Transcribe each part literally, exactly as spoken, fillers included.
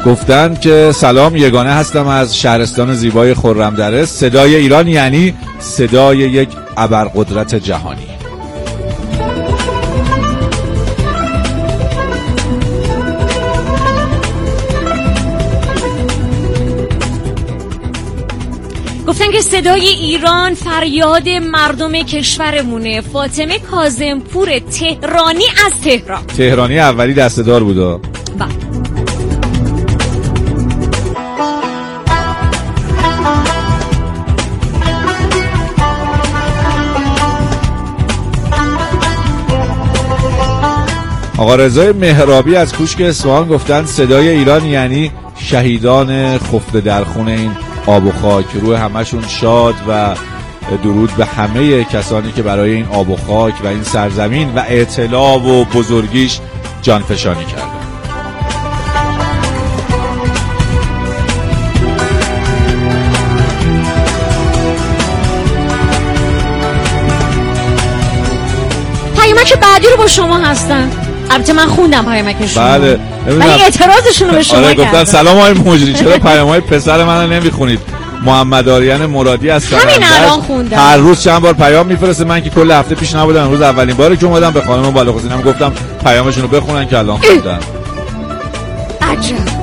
گفتن که سلام، یگانه هستم از شهرستان زیبای خرمدره. صدای ایران یعنی صدای یک ابرقدرت جهانی. گفتن که صدای ایران فریاد مردم کشورمونه. فاطمه کاظمپور تهرانی از تهران. تهرانی اولی دسته‌دار بوده. بله. آقا رضای مهرابی از کوشک اصفهان گفتن صدای ایران یعنی شهیدان خفته در خون این آب و خاک. روح همشون شاد و درود به همه کسانی که برای این آب و خاک و این سرزمین و اطلاع و بزرگیش جانفشانی کردن. پیامک بعدی رو با شما هستن. البته من خوندم پیامکشون. بله. ولی اعتراضشون رو به شما آره کردم. گفتن سلام آقای مجری، چرا پیامهای پسر منو نمیخونید؟ محمد آریان مرادی از همین الان خوندم. هر روز چند بار پیام میفرسته. من که کل هفته پیش نبودم، امروز اولین باره که اومدم به خانم بالاخوزینم گفتم پیامشون رو بخونن که الان خوندن. عجب.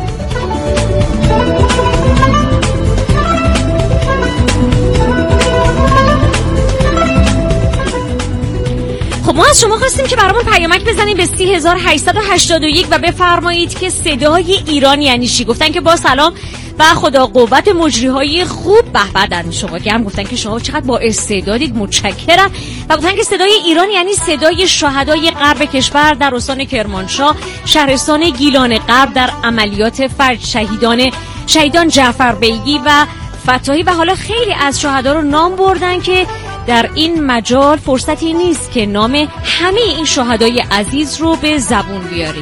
خب ما از شما خواستیم که برامون پیامک بزنید به سی هزار و هشتصد و هشتاد و یک و بفرمایید که صدای ایران یعنی چی. گفتن که با سلام و خدا قوت مجریهای خوب به به در شما گرم. گفتن که شما چقدر با استعدادید، متشکرم. و گفتن که صدای ایران یعنی صدای شهدای غرب کشور در استان کرمانشاه، شهرستان گیلان غرب در عملیات فجر، شهیدان شهیدان جعفر بیگی و فتاحی و حالا خیلی از شهدا رو نام بردن که در این مجال فرصتی نیست که نام همه این شهدای عزیز رو به زبون بیاریم.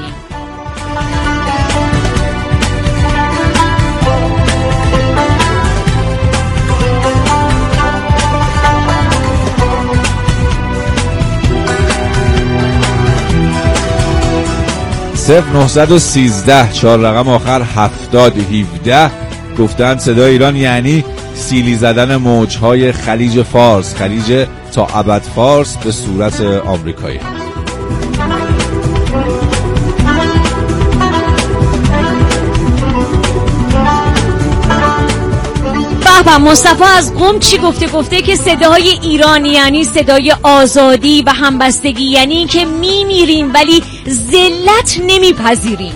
صفر نهصد و سیزده چهار رقم آخر هفتاد هفده گفتن صدای ایران یعنی سیلی زدن موجهای خلیج فارس، خلیج تا ابد فارس به صورت آمریکایی. بابا مصطفی از قم چی گفته؟ گفته که صدای ایران یعنی صدای آزادی و همبستگی، یعنی این که میمیریم ولی ذلت نمیپذیریم.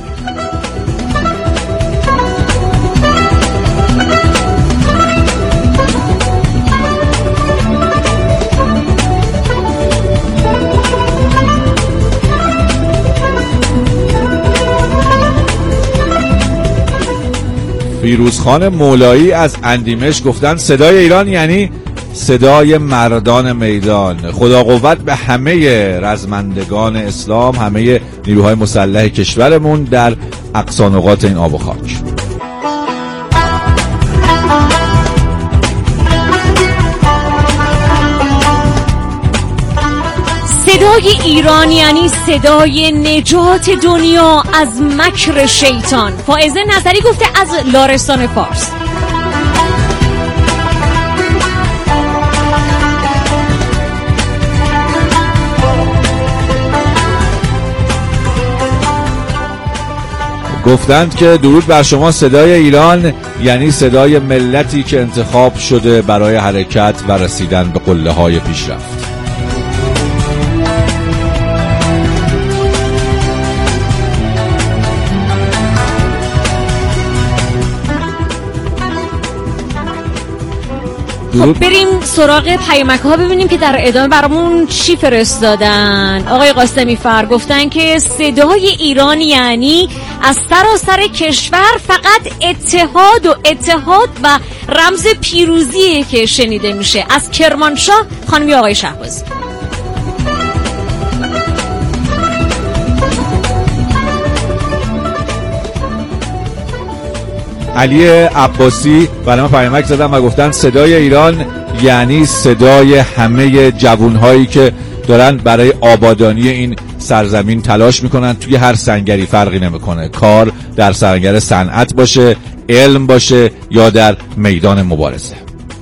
فیروزخان مولایی از اندیمش گفتن صدای ایران یعنی صدای مردان میدان. خدا قوت به همه رزمندگان اسلام، همه نیروهای مسلح کشورمون در اقصا نقاط این آب و خاک. صدای ایران یعنی صدای نجات دنیا از مکر شیطان. فائزه نظری گفته از لارستان فارس. گفتند که درود بر شما، صدای ایران یعنی صدای ملتی که انتخاب شده برای حرکت و رسیدن به قله های پیشرفت. خب بریم سراغ پیامک ها ببینیم که در ادامه برامون چی فرستادن. آقای قاسمی فر گفتن که صدای ایران یعنی از سراسر کشور فقط اتحاد و اتحاد و رمز پیروزیه که شنیده میشه. از کرمانشاه خانمی آقای شهبازی. علی عباسی برای ما پیامک زدن و گفتن صدای ایران یعنی صدای همه جوانهایی که دارن برای آبادانی این سرزمین تلاش میکنن، توی هر سنگری فرقی نمیکنه، کار در سنگر صنعت باشه، علم باشه یا در میدان مبارزه.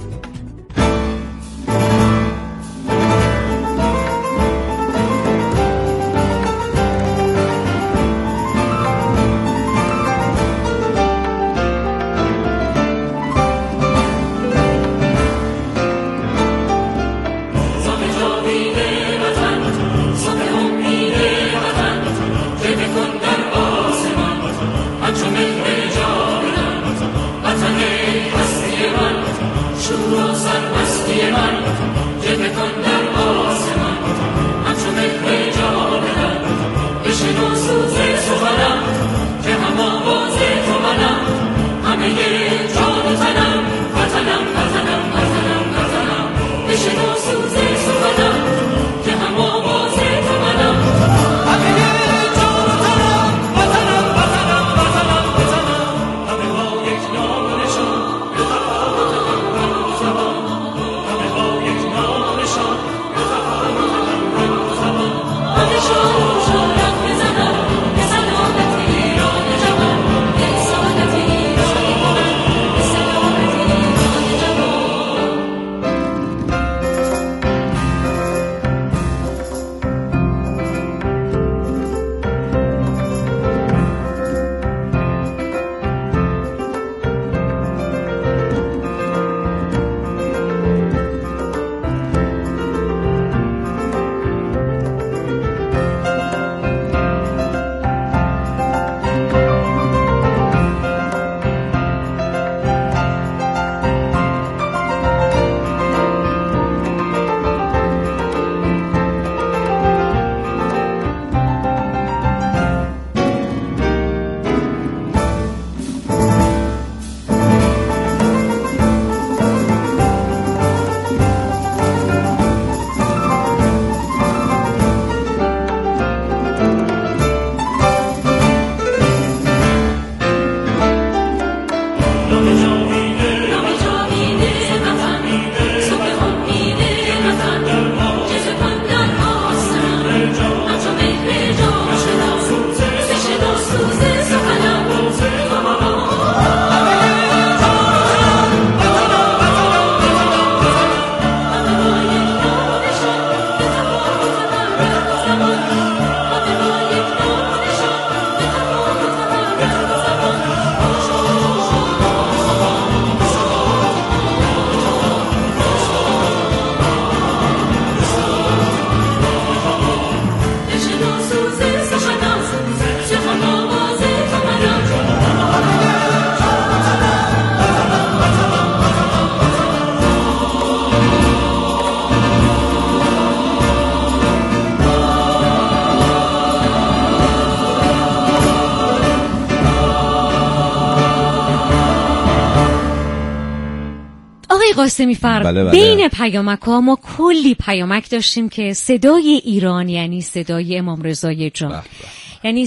قاسمی فر بله بله. بین پیامک ها ما کلی پیامک داشتیم که صدای ایران یعنی صدای امام رضای جان، بله بله. یعنی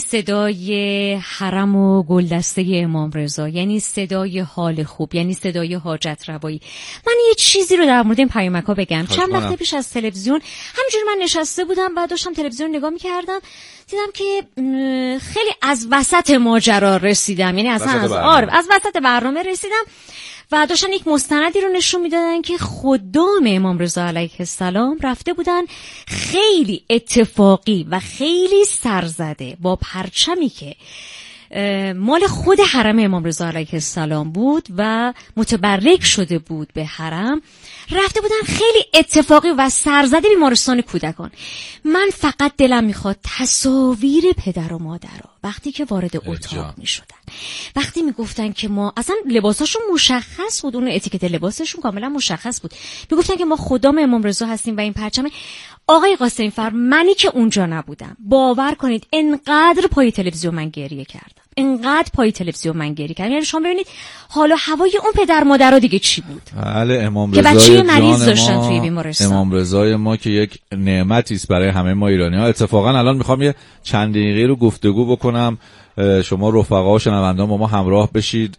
صدای حرم و گلدسته امام رضا، یعنی صدای حال خوب، یعنی صدای حاجت روایی. من یه چیزی رو در مورد این پیامک ها بگم. چند وقت پیش از تلویزیون همینجوری من نشسته بودم، بعد داشتم تلویزیون نگاه می‌کردم، دیدم که خیلی از وسط ماجرا رسیدم، یعنی اصلا از آره از وسط برنامه رسیدم و داشتن یک مستندی رو نشون میدادن که خدام امام رضا علیه السلام رفته بودن خیلی اتفاقی و خیلی سرزده با پرچمی که مال خود حرم امام رضا علیه السلام بود و متبرک شده بود به حرم، رفته بودن خیلی اتفاقی و سرزده بیمارستان کودکان. من فقط دلم میخواد تصاویر پدر و مادرها وقتی که وارد اتاق میشدن، وقتی میگفتن که ما اصلا لباساشون مشخص بود، اون اتیکت لباسشون کاملا مشخص بود، میگفتن که ما خدام امام رضا هستیم و این پرچم. آقای قاسمی فر، منی که اونجا نبودم، باور کنید انقدر پای تلویزیون من گریه کردم، انقدر پای تلویزیون من گریه کردم. یعنی شما ببینید حالا هوای اون پدر مادرها دیگه چی بود. بله، امام رضای که بچه مریض داشتن توی بیمارستان. امام رضای ما که یک نعمتی است برای همه ما ایرانی‌ها. اتفاقا الان میخوام یه چند دقیقه رو گفتگو بکنم، شما رفقا و شنوندگان با ما همراه بشید.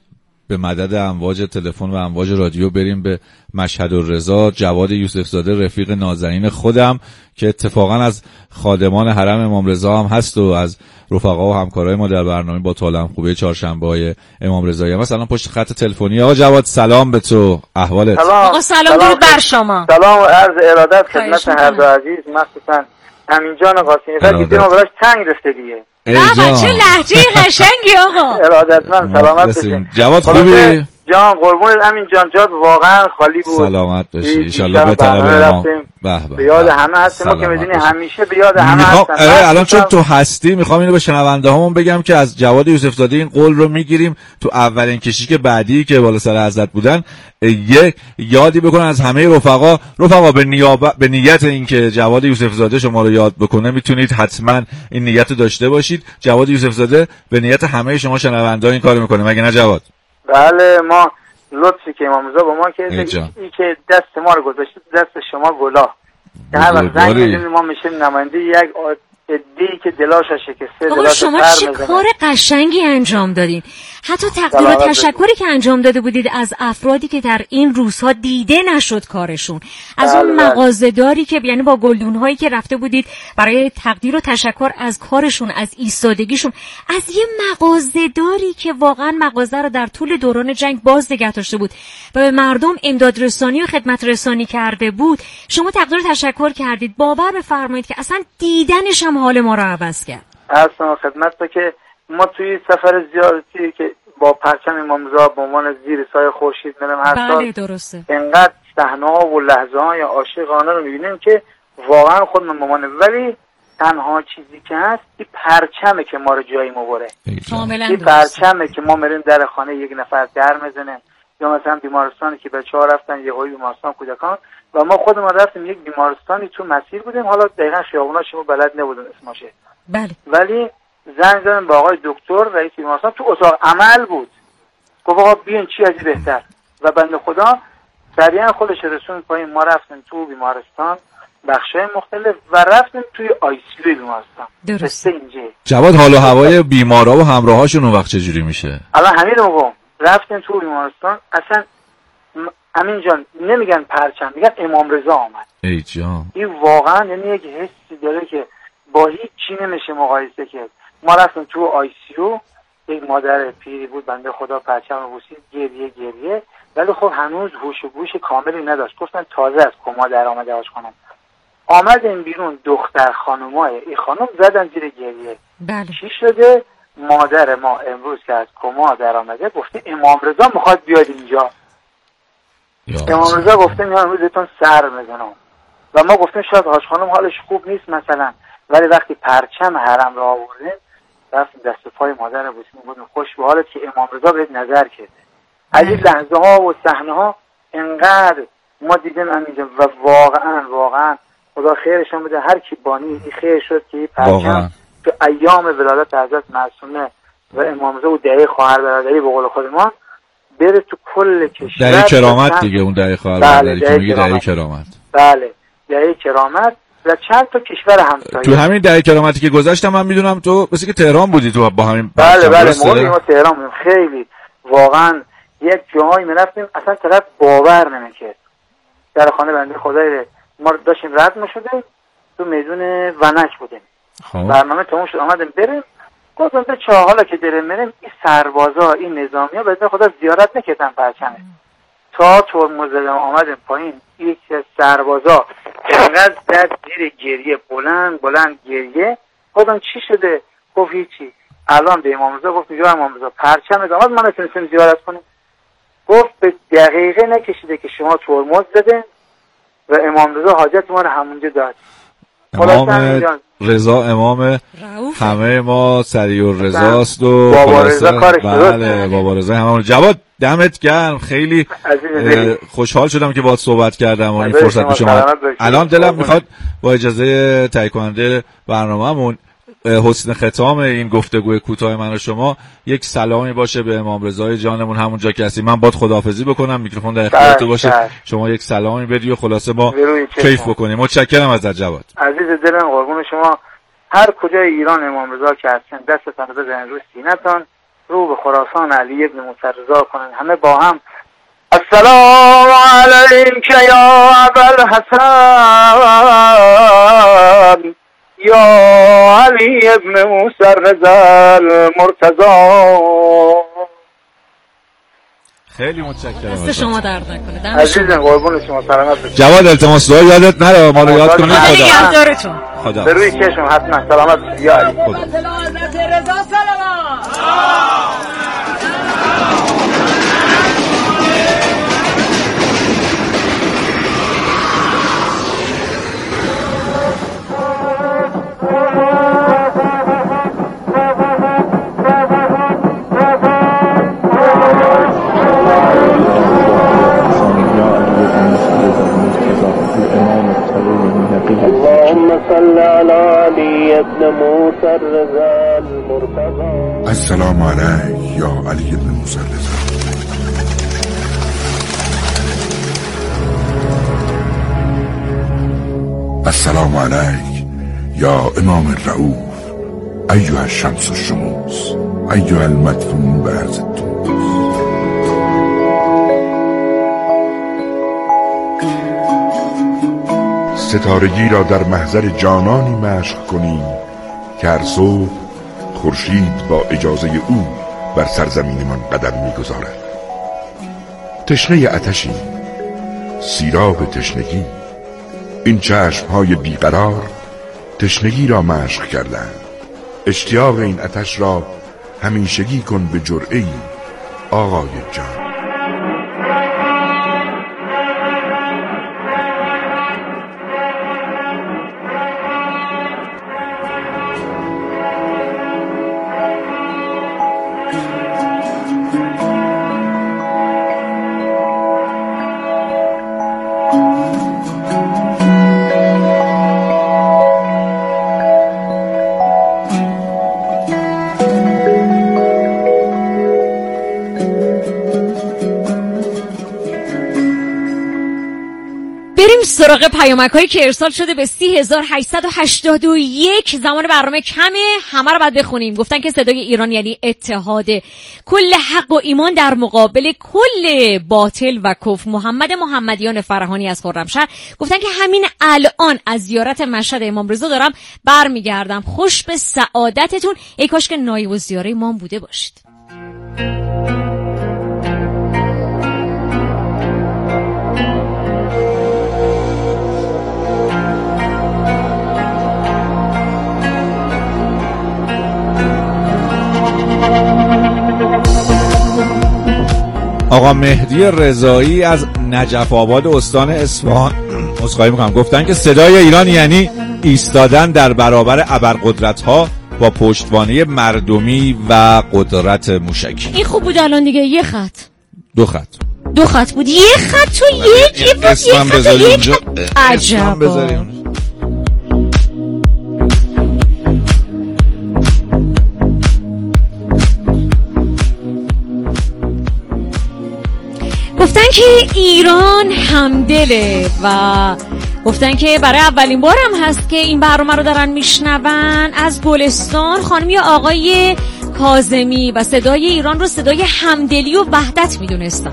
به مدد امواج تلفن و امواج رادیو بریم به مشهد الرضا. جواد یوسف زاده رفیق نازنین خودم که اتفاقا از خادمان حرم امام رضا هم هست و از رفقا و همکارای ما در برنامه با طالم خوبه چهارشنبه‌های امام رضایی. مثلا پشت خط تلفنی. آقا جواد سلام به تو، احوالت؟ آقا سلام درود بر شما. سلام و عرض ارادت خدمت هر دو عزیز، مخصوصا امین جان قاسمی. ولی دیدیم براش تنگ رفته دیگه. آقا چه لهجه قشنگی آقا. ارادتمند، سلامت باشین. جواد خوبی؟ جان قربونت امین جان، جات واقعا خالی بود. سلامت باشی ان شاء الله. به طلب ما به یاد همه هستیم. ما که میدونی همیشه به یاد همه هستیم. الان چون تو هستی میخوام اینو به شنونده هامون بگم که از جواد یوسف زاده این قول رو میگیریم تو اولین کشی که بعدی که بالا سر حضرت بودن یک یادی بکنن از همه رفقا. رفقا به نیابت به نیت این که جواد یوسف زاده شما رو یاد بکنه میتونید حتما این نیت رو داشته باشید. جواد یوسف زاده به نیت همه شما شنونده این کارو میکنه، مگه نه جواد؟ بله، ما لطفی که امام رضا با ما که این که دست ما رو گذاشته دست شما گلا که هر وقت زنگ میزنیم ما میشیم نماینده یک عده‌ای که دلاشو شکسته. آقا شما چه کار قشنگی انجام دادین. حتی تقدیر و تشکری که انجام داده بودید از افرادی که در این روزها دیده نشد کارشون، از اون مغازه‌داری که یعنی با گلدون‌هایی که رفته بودید برای تقدیر و تشکر از کارشون، از ایستادگیشون، از یه مغازه‌داری که واقعا مغازه رو در طول دوران جنگ باز نگه داشته بود و به مردم امداد رسانی و خدمت رسانی کرده بود، شما تقدیر و تشکر کردید. باور بفرمایید که اصلا دیدنش هم حال ما رو عوض کرد. اصلا خدمت تو که ما توی سفر زیارتی که با پرچم امام رضا به عنوان زیر سایه خورشید میرم هر سال، بله درسته، اینقدر صحنه‌ها و لحظه‌های عاشقانه رو می‌بینیم که واقعا خودمون مامانه. ولی تنها چیزی که هست این پرچمه که ما رو جایی مبره. کاملا این پرچمه که ما میریم در خانه یک نفر در میزنیم، یا مثلا بیمارستانی که بچه‌ها رفتن یه هایی بیمارستان کودکان و ما خودمون رفتیم یک بیمارستانی تو مسیر بودیم، حالا دقیقاً خیابوناش ما بلد نبودیم اسمشه. بله. ولی زنگ زدم به آقای دکتر رئیس بیمارستان، تو اتاق عمل بود. گفت آقا بیاین چی ازی بهتر. و بنده خدا سریعا خودش رسون پایین. ما رفتیم تو بیمارستان بخشای مختلف و رفتیم توی آی سی یو بیمارستان. درسته. اینجا جواد حال و هوای بیمارا و همراهاشون اون وقت چجوری میشه؟ الان همین رو میگم. رفتیم تو بیمارستان، اصلا امین جان نمیگن پرچم، میگن امام رضا آمد. ای جان، این واقعا یعنی یک حسی داره که با هیچ چی نمیشه مقایسه کرد. ما رفتیم تو آی سی یو، یک مادر پیری بود بنده خدا پرچم رو بوسید، گریه گریه، ولی خب هنوز هوش و گوش کاملی نداشت. گفتن تازه از کما در آمده آش خانم. آمدیم بیرون، دختر خانومای این خانم زدن زیر گریه. بله. چی شده؟ مادر ما امروز که از کما در آمده گفته امام رضا میخواد بیاد اینجا. امام رضا گفته میام امروز بهتون سر میزنم. و ما گفتیم شاید هاش خانم حالش خوب نیست مثلا، ولی وقتی پرچم حرم را آوردیم رفتیم دست پای مادر بوسیم، گفتیم خوش به حالت که امام رضا بهت نظر کرده. از این لحظه ها و صحنه ها انقدر ما دیدیم همینجا و واقعا واقعا خدا خیرشون بده. هر کی بانی این خیر شد که این پرچم تو ایام ولادت حضرت معصومه و امام رضا و دعای خواهر برادری به قول خودمان بره تو کل کشور. دعای کرامت دیگه، اون دعای خواهر برادری که میگه دعای کرامت. بله دعای کرامت و چند تا کشور همسایه. تو همین دعای کرامتی که گذاشتم من میدونم تو مثل که تهران بودی تو با همین. بله بله موقعی ما تهران بودیم. خیلی واقعا یک جاهایی میرفتیم اصلا طرف باور نمیکرد. در خانه بنده خدای ما داشتیم رد میشدیم تو میدون ونک بودیم. خب. برنامه تموم شد آمدیم بریم، گفتم به چه حالا که دریم بریم این سربازا این نظامی ها به خدا زیارت نکردن پرچمه. تا ترمز زدم آمدیم پایین، یک سربازا انقدر زد زیر گریه، بلند بلند گریه. گفتم چی شده؟ گفت هیچی. الان به امام رضا گفت یا امام رضا پرچم داماد ما نتونستیم زیارت کنیم. گفت به دقیقه نکشیده که شما ترمز زدین و امام رضا حاجت ما رو همونجا داد. امام رضا امام همه ما سریع الرضاست و بابا رضا کارش بله بابا رضا همون. جواد دمت گرم، خیلی خوشحال شدم که باهات صحبت کردم و این فرصت پیش اومد. الان دلم میخواد با اجازه تهیه کننده برنامه‌مون حسن ختام این گفتگوی کوتاه من و شما یک سلامی باشه به امام رضای جانمون همونجا که هستی. من باید خداحافظی بکنم، میکروفون در اختیار تو باشه، شما یک سلامی بدی و خلاصه ما کیف بکنیم. متشکرم ازت جواد عزیز دلم، قربون شما. هر کجای ایران امام رضا که هستن دستتون رو بزنین روی سینه‌تون رو به خراسان علی ابن موسی رضا کنن. همه با هم السلام علیک یا ابوالحسن یا علی ابن موسی رضا المرتضی. خیلی متشکرم. دست شما درد نکنه. عزیزم قربون شما، سلامت باشید. جواد التماس دعا یادت نره، ما رو یاد کنید. خدا نگهدارتون. خدا. به روی چشم حتما سلامت باشید یا علی. خدا. رضا سلام. صل على علی ابن موسی رضا المرتضی. السلام علیک یا علی ابن موسی رضا. السلام علیک یا امام الرؤوف ایها الشمس الشموس ایها المدفون به عرض الطقوس. ستارگی را در محضر جانانی مشق کنیم که هر صبح خورشید با اجازه او بر سرزمینمان قدم می‌گذارد. تشنه آتشی، سیراب تشنگی، این چشم‌های بیقرار تشنگی را مشق کردند. اشتیاق این آتش را همیشگی کن به جرعه‌ای آقای جان. سراغ پیامک هایی که ارسال شده به سی هزار و هشتصد و هشتاد و یک. زمان برنامه کمه، همه رو باید بخونیم. گفتن که صدای ایران یعنی اتحاد، کل حق و ایمان در مقابل کل باطل و کفر. محمد محمدیان فرهانی از خرمشهر گفتن که همین الان از زیارت مشهد امام رضا دارم برمیگردم. خوش به سعادتتون. ای کاش که نایب الزیاره ما بوده باشید. آقا مهدی رضایی از نجف آباد استان اصفهان عذرخواهی می‌کنم، گفتن که صدای ایران یعنی ایستادن در برابر ابرقدرت‌ها با پشتوانه مردمی و قدرت موشکی. این خوب بود. الان دیگه یه خط دو خط دو خط بود، یه خط تو یک بود، اسمم بذاری اونجا. عجبا. گفتن که ایران همدله و گفتن که برای اولین بار هم هست که این برنامه رو دارن میشنون. از گلستان خانمی آقای کاظمی و صدای ایران رو صدای همدلی و وحدت میدونستن.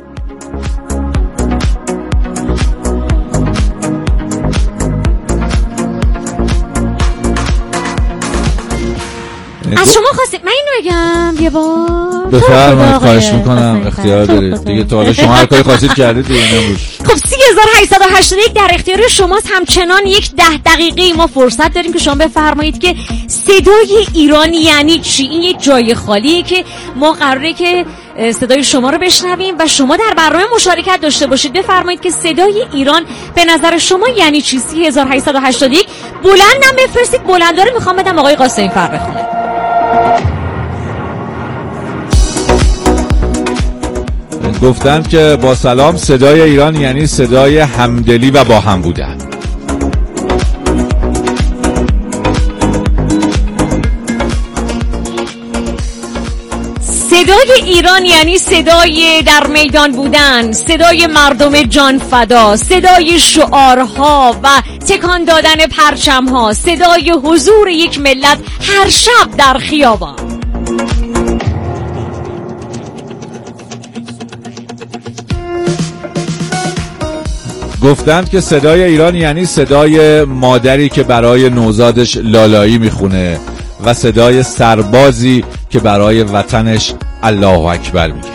از شما خواستید من اینو بگم یه بار. بفرمایید، خواهش میکنم، اختیار دارید دیگه. تا حالا شما هر کاری خواستید کردید دیگه. امروز خب سی هزار و هشتصد و هشتاد و یک در اختیار شماست. همچنان یک ده دقیقه ما فرصت داریم که شما بفرمایید که صدای ایران یعنی چی. این یک جای خالیه که ما قراره که صدای شما رو بشنویم و شما در برنامه مشارکت داشته باشید. بفرمایید که صدای ایران به نظر شما یعنی چی. سی هزار و هشتصد و هشتاد و یک. بلندم بفرستید. بلندا رو میخوام بدم آقای قاسمی فر بخونه. گفتن که با سلام، صدای ایران یعنی صدای همدلی و با هم بودن. صدای ایران یعنی صدای در میدان بودن، صدای مردم جان فدا، صدای شعارها و تکان دادن پرچمها، صدای حضور یک ملت هر شب در خیابان. گفتند که صدای ایران یعنی صدای مادری که برای نوزادش لالایی میخونه و صدای سربازی که برای وطنش الله اکبر میگه.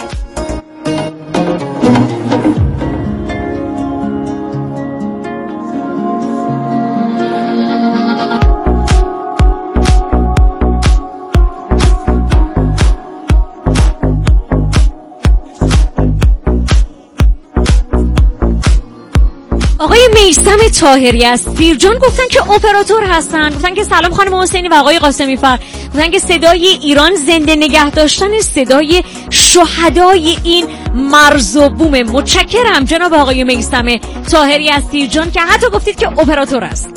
آقای میثم طاهری از سیرجان گفتن که اپراتور هستن، گفتن که سلام خانم حسینی و آقای قاسمی فر، گفتن که صدای ایران زنده نگه داشتن صدای شهدای این مرز و بوم. متشکرم جناب آقای میثم طاهری از سیرجان که حتی گفتید که اپراتور است.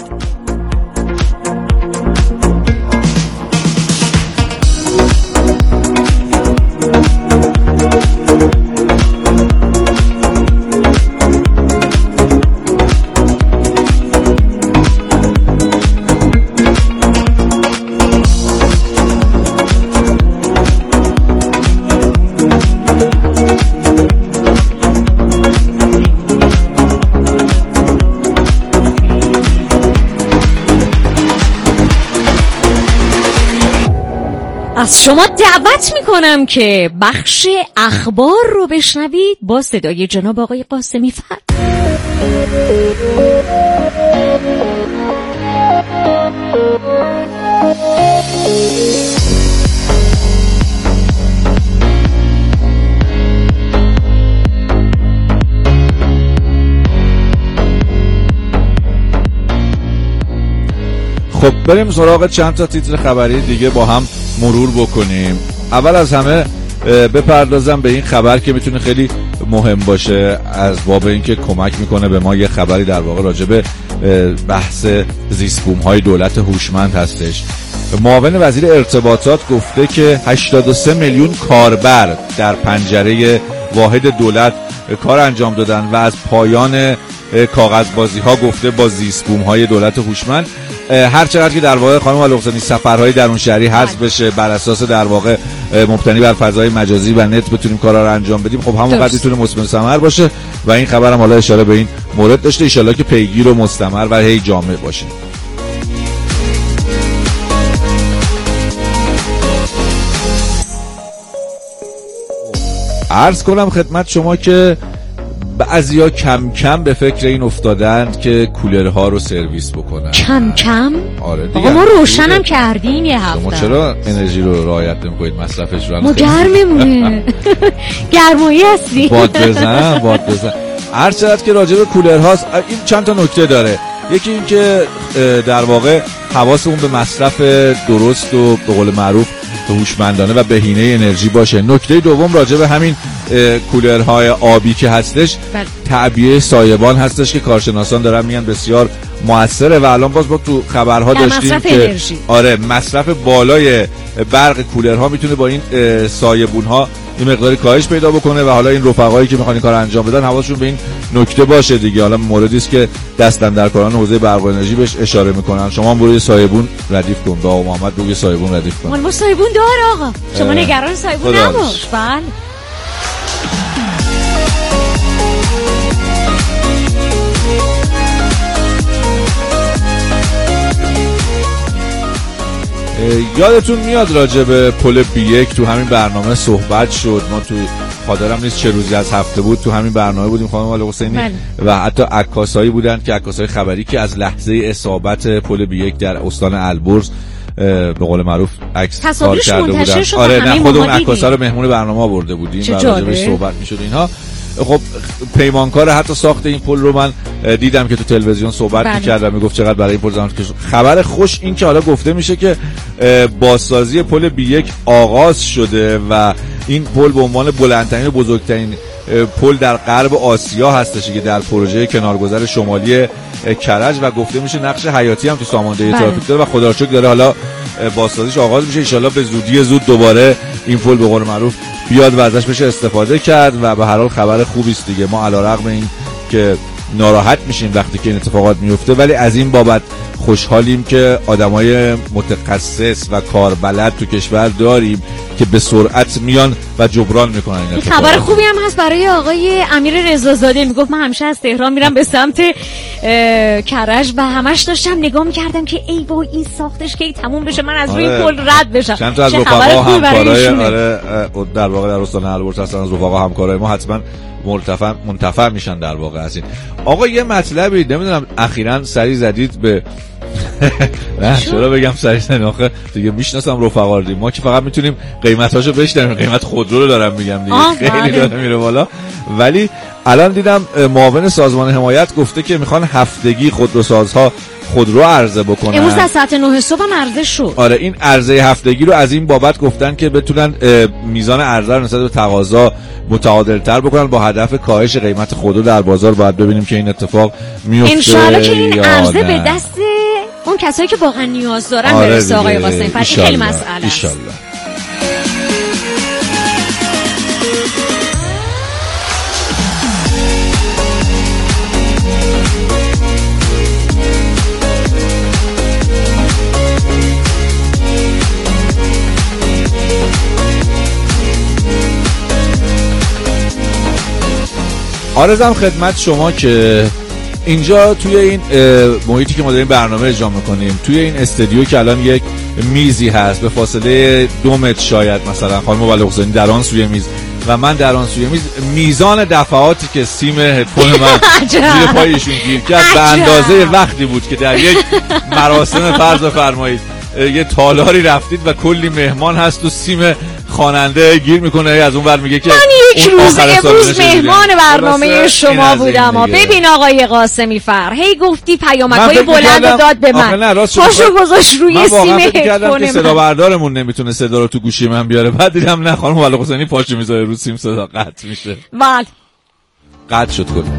از شما دعوت میکنم که بخش اخبار رو بشنوید با صدای جناب آقای قاسمی فر. خب بریم سراغ چند تا تیتر خبری دیگه با هم مرور بکنیم. اول از همه بپردازم به این خبر که میتونه خیلی مهم باشه از باب اینکه کمک میکنه به ما یه خبری در واقع راجع به بحث زیست بوم های دولت هوشمند هستش. معاون وزیر ارتباطات گفته که هشتاد و سه میلیون کاربر در پنجره واحد دولت کار انجام دادن و از پایان کاغذبازی ها گفته با زیست بوم های دولت هوشمند. هر چقدر که در واقع خانم القصانی سفرهای درون شهری حذف بشه بر اساس در واقع مبتنی بر فضای مجازی و نت بتونیم کارا رو انجام بدیم، خب همون قضیه میتونه مثمر ثمر باشه و این خبرم حالا اشاره به این مورد داشته. ان شاءالله که پیگیر و مستمر و هی جامع باشه. عرض کنم خدمت شما که بعضیا کم کم به فکر این افتادند که کولرها رو سرویس بکنن. کم کم؟ آره دیگه. آقا ما روشنم کردیم یه هفته. شما چرا انرژی رو رعایت نمی‌کنید؟ مصرفش رو ما گرممونه. گرمایی هستی. باد بزن، باد بزن. هر چقدر که راجع به کولرهاست این چند تا نکته داره. یکی این که در واقع حواسمون به مصرف درست و به قول معروف هوشمندانه و بهینه انرژی باشه. نکته دوم راجع به همین کولرهای آبی که هستش، تعبیه سایبان هستش که کارشناسان دارن میگن بسیار موثره و الان باز با تو خبرها داشتیم که انرژی. آره مصرف بالای برق کولرها میتونه با این سایبونها این مقداری کاهش پیدا بکنه و حالا این رفقایی که میخوان این کار انجام بدن حواسشون به این نکته باشه دیگه. حالا موردی است که دست‌اندرکاران حوزه برق و انرژی بهش اشاره میکنن. شما هم برو سایبون ردیف کن، با محمد بگو سایبون ردیف کن. ما سایبون دار آقا، شما نگران سایبون نباش. بله یادتون میاد راجع به پل بی یک تو همین برنامه صحبت شد. ما تو خاطرم نیست چه روزی از هفته بود تو همین برنامه بودیم خانم القصینی و حتی عکاسایی بودن که عکاسای خبری که از لحظه اصابت پل بی یک در استان البرز به قول معروف عکس کار کرده بودن. آره نه خود اون عکاسا رو مهمون برنامه آورده بودیم و راجع بهش صحبت میشد اینها. خب پیمانکار حتی ساخت این پل رو من دیدم که تو تلویزیون صحبت می‌کرد و میگفت چقدر برای این پل زحمت کشید. خبر خوش این که حالا گفته میشه که بازسازی پل بی یک آغاز شده و این پل به عنوان بلندترین و بزرگترین پل در غرب آسیا هستش که در پروژه کنارگذر شمالی کرج و گفته میشه نقش حیاتی هم تو ساماندهی ترافیک داره و خدا رو شکر داره حالا بازسازیش آغاز میشه. ان شاءالله به زودی زود دوباره این پل به قول معروف بیاد و ازش بشه استفاده کرد و به هر حال خبر خوبی است دیگه. ما علیرغم این که ناراحت میشیم وقتی که این اتفاقات میفته ولی از این بابت خوشحالیم که آدمای متخصص و کاربلد تو کشور داریم که به سرعت میان و جبران میکنن این اتفاقات. خبر خوبی هم هست برای آقای امیر رضازاده. میگفت من همیشه از تهران میرم به سمت کرج و همش داشتم نگاه میکردم که ای وای این ساختش کی تموم بشه من از روی آره. پل رد بشم. چند تا از رفقا همکارای آره در واقع در استان البرز هستن، از رفقا همکارای ما حتما مرتفع منتفع میشن در واقع از این. آقا یه مطلبی نمیدونم اخیراً سری زدید به نه چرا بگم سری زدید آخه دیگه میشناسم رفقا رو، ما که فقط میتونیم قیمتاشو بشنویم، قیمت خودرو رو دارم میگم دیگه خیلی داره میره بالا. ولی الان دیدم معاون سازمان حمایت گفته که میخوان هفتگی خودروسازها خودرو عرضه بکنن. امروز از ساعت نه صبح هم عرضه شد. آره این عرضه هفتگی رو از این بابت گفتن که بتونن میزان عرضه رو نسبت به تقاضا متعادل‌تر بکنن با هدف کاهش قیمت خودرو در بازار. باید ببینیم که این اتفاق میفته. انشالله که این عرضه به دست اون کسایی که واقعا نیاز دارن آره برسه آقای قاسمی. پس خیلی مسئله است. عرضم خدمت شما که اینجا توی این محیطی که ما داریم برنامه اجرا میکنیم، توی این استودیو که الان یک میزی هست به فاصله دو متر شاید مثلا خانم بلوغ‌زنی در آن سوی میز و من در آن سوی میز، میزان دفعاتی که سیم هدفون من زیر پایشون گیر کرد به اندازه وقتی بود که در یک مراسم فرض بفرمایید یه تالاری رفتید و کلی مهمان هست و سیم خواننده گیر میکنه از اون ور میگه که من یک روز امروز مهمان برنامه شما بودم. ببین آقای قاسمی فر هی گفتی پیامک‌های بلند داد به من، پاشو گذاشت روی سیم هدفون من. صدا بردارمون نمیتونه صدا رو تو گوشی من بیاره، بعد دیدم نه خانم بلوغ‌زنی پاشو میذاره رو سیم صدا قطع میشه. بله قطع شد کلا.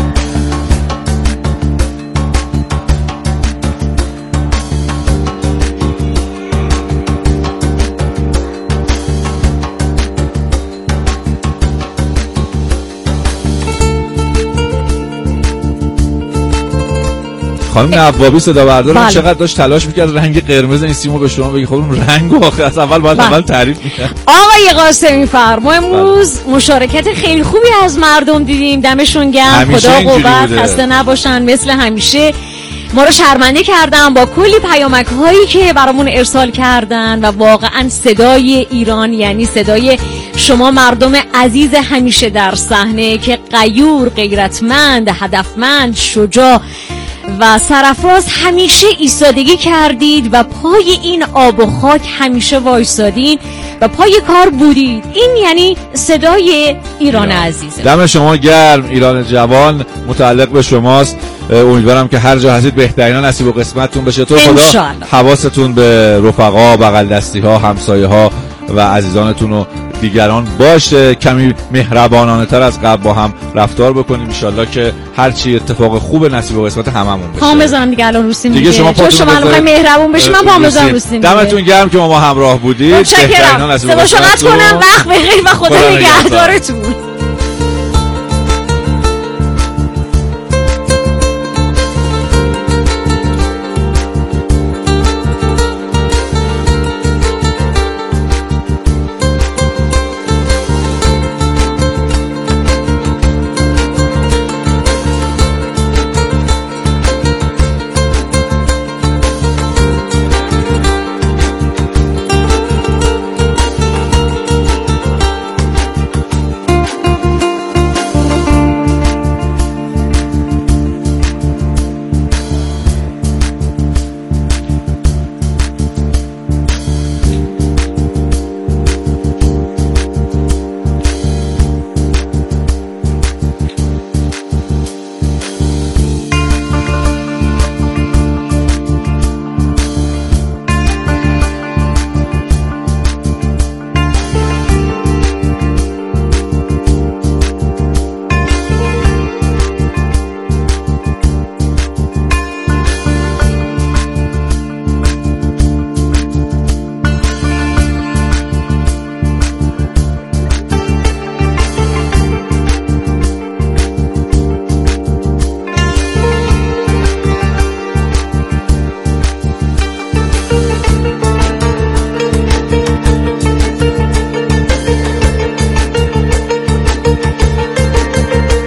خانم نوابی صدا بردارم بله. چقدر داشت تلاش میکرد رنگ قرمز این سیمو به شما بگی. خب اون رنگو آخه از اول باید اول تعریف میکرد. آقای قاسمی فرما امروز بله. مشارکت خیلی خوبی از مردم دیدیم، دمشون گرم، خدا قوت، خسته نباشن. مثل همیشه ما رو شرمنده کردن با کلی پیامک هایی که برامون ارسال کردن و واقعا صدای ایران یعنی صدای شما مردم عزیز همیشه در صحنه که غیور، غیرتمند، هدفمند، شجاع و سرفراز همیشه ایستادگی کردید و پای این آب و خاک همیشه وایسادین و پای کار بودید. این یعنی صدای ایران عزیزه. دم شما گرم. ایران جوان متعلق به شماست. امیدوارم که هر جا هستید بهترینا نصیب و قسمتتون بشه. تو خدا حواستون به رفقا، بغل دستی ها، همسایه ها و عزیزانتون و دیگران باشه. کمی مهربانانه تر از قبل با هم رفتار بکنیم ان شاءالله که هر چی اتفاق خوب نصیب و قسمت هممون بشه. پام بزنم دیگه الان روسیم دیگه. دیگه شما چون شما الان مهربون بشید من پام بزنم روسیم. دمتون گرم که ما با همراه بودید. بهترینا نصیب و قسمت کنم. وقت بخیر و خدا نگهدارتون.